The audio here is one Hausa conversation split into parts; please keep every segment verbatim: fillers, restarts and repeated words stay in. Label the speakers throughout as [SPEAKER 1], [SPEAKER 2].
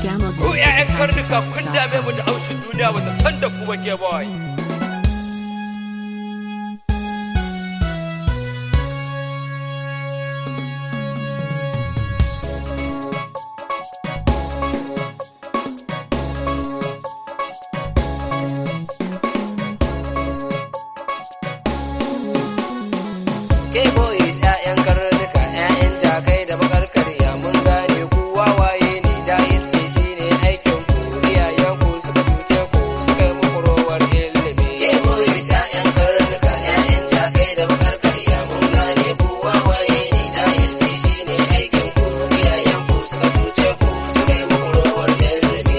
[SPEAKER 1] Ku ƴaƴan karnuka kun dame mu da haushin duniya bata san da ku ba ke boy.
[SPEAKER 2] Ke boys ƴaƴan karnuka ƴaƴan jakai da bakar karya mun gane ku wawaye ne jahilci shine aikin ku iyayen ku suka cuce ku suka yi muku rowar ilimi. Ke boys ƴaƴan karnuka ƴaƴan jakai da bakar karya mun gane ku wawaye ne jahilci shine aikin ku iyayen ku suka cuce ku suka yi muku rowar ilimi.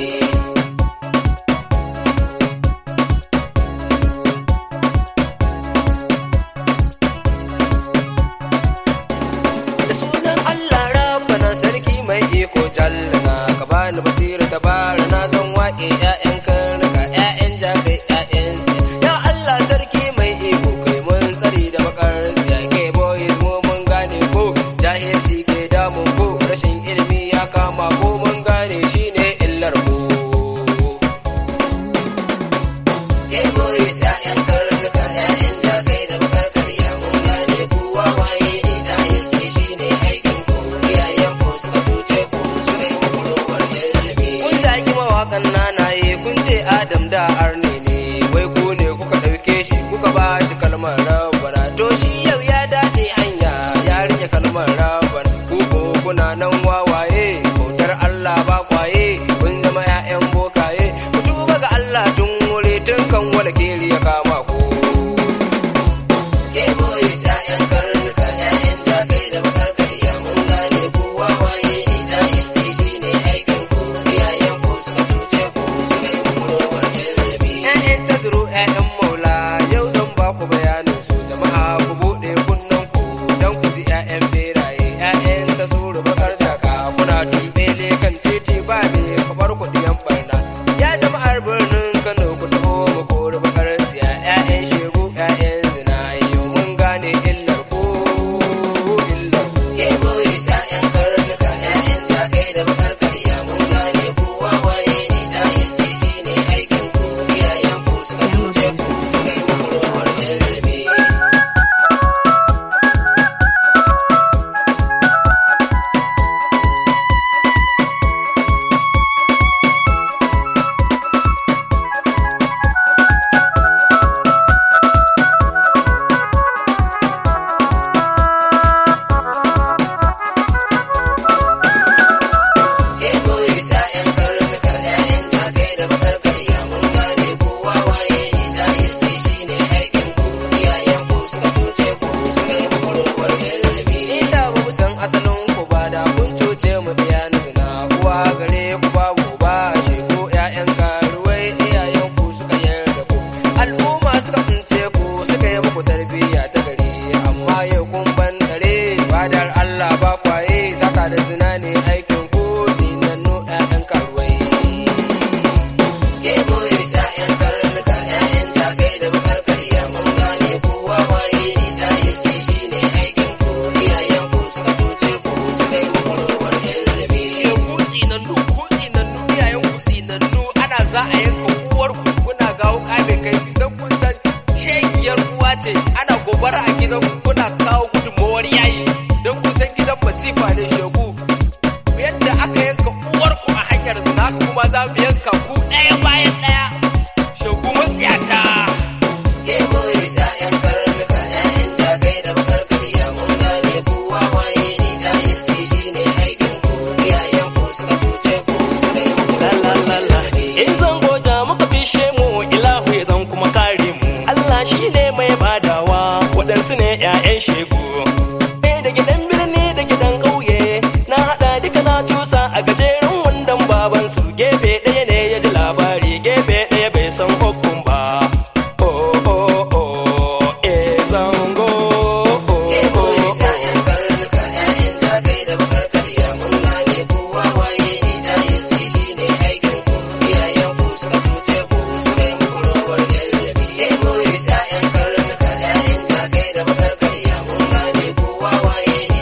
[SPEAKER 2] Da sunan Allah rabbana sarki mai iko jallana ka bani basira dabara na zan waƙe ƴaƴan karnuka ƴaƴan jagai ƴaƴan siya. Ya Allah sarki mai iko kai mun tsari da bakar siya. Ke boys mu mun gane ko jahilci ke damun ko rashin ilimi ya kama ko mun gane shine illar mu. Ke boys ƴaƴan karnuka ƴaƴan jagai da bakar karya mun gane ku wawaye ne jahilci shine aikin ku iyayen ku suka cuce ku suka yi muku rowar ilimi. Kun zagi mawaƙan nanaye kun ce Adam da arne ne wai ku ne kuka ɗauke shi kuka ba shi kalmar rabbana to shi yau ya dace hanya ya rike kalmar rabbana ku ko kuna nan wawaye bautar Allah ba kwaye kun zama ƴaƴan bokaye ku tuba ga Allah tun wuri tun kan wala keri ya kama ku. Ke boys ƴaƴan karnuka ƴaƴan jakai da bakar karya mun gane ku wawaye ne jahilci shine aikin ku iyayen ku suka cuce ku suka yi muku rowar ilimi. ƴaƴan tazuru ƴaƴan maula yau zan ba ku bayanin su jama'a ku buɗe kunnen ku dan ku ji ƴaƴan beraye ƴaƴan tazuru bakar jaka kuna tumbele kan titi ba ne kamar ku diyan barna. Ya jama'ar birnin Kano ku taho mu kori bakar siya ƴaƴan shegu ƴaƴan zina yau mun gane illar ku illar ku. Ke boys ƴaƴan karnuka ƴaƴan jakai da bakar karya mun gane ku wawaye ne jahilci shine aikin ku iyayen ku suka cuce ku suka yi muku rowar ilimi. Ke boys ƴaƴan karnuka ƴaƴan jakai da bakar karya mun gane ku wawaye ne jahilci shine aikin ku iyayen ku suka cuce ku suka yi muku rowar ilimi. Inda ba mu san asalin ku ba da kun cuce mu da yana zina kuwa gare ku babu ba shi ko ƴaƴan karuwai iyayen ku suka yarda ku al'umma suka tsince ku suka yi muku tarbiyya ta gari amma yau kun ban dare fadar Allah ba kwaye saka da zina ne aikin ku zinannu ƴaƴan karuwai. Ke boys ƴaƴan karnuka ƴaƴan jakai da bakar karya mun gane ku wawaye ne jahilci shine aikin ku iyayen ku suka cuce ku suka yi muku rowar ilimi.
[SPEAKER 1] Shegu tsinannu ku tsinannu iyayen ku tsinannu ana za a yanka uwar ku kuna gawo kame kai idan kun san shegiyar uwa ce ana gobara a gidan ku kuna kawo gudunmawar yayi don kun san gidan masifa ne shegu. Yadda aka yanka uwar ku a hanyar zina haka kuma za mu yanka ku ɗaya bayan ɗaya shegu matsiyata.
[SPEAKER 2] Ke boys ƴaƴan karnuka ƴaƴan jakai da bakar karya mun gane ku wawaye ne jahilci shine aikin ku iyayen ku suka cuce ku suka yi muku rowar ilimi.
[SPEAKER 3] In zan goja muka fishe mu ilahu ya zan kuma kare mu. Allah shi ne mai badawa waɗansu ne ƴaƴan shegu. Eh da gidan birni da gidan ƙauye na haɗa duka na cusa a gajeren wandon babansu gefe ɗaya ne ya ji labari gefe ɗaya bai san hukun ba. Oh oh oh eh zango.
[SPEAKER 2] Ke boys ƴaƴan karnuka ƴaƴan jakai da bakar karya mun gane ku wawaye ne jahilci shine aikin ku iyayen ku suka cuce ku suka yi muku rowar ilimi. Ke boys ƴaƴan karnuka ƴaƴan jakai da bakar karya mun gane ku wawaye ne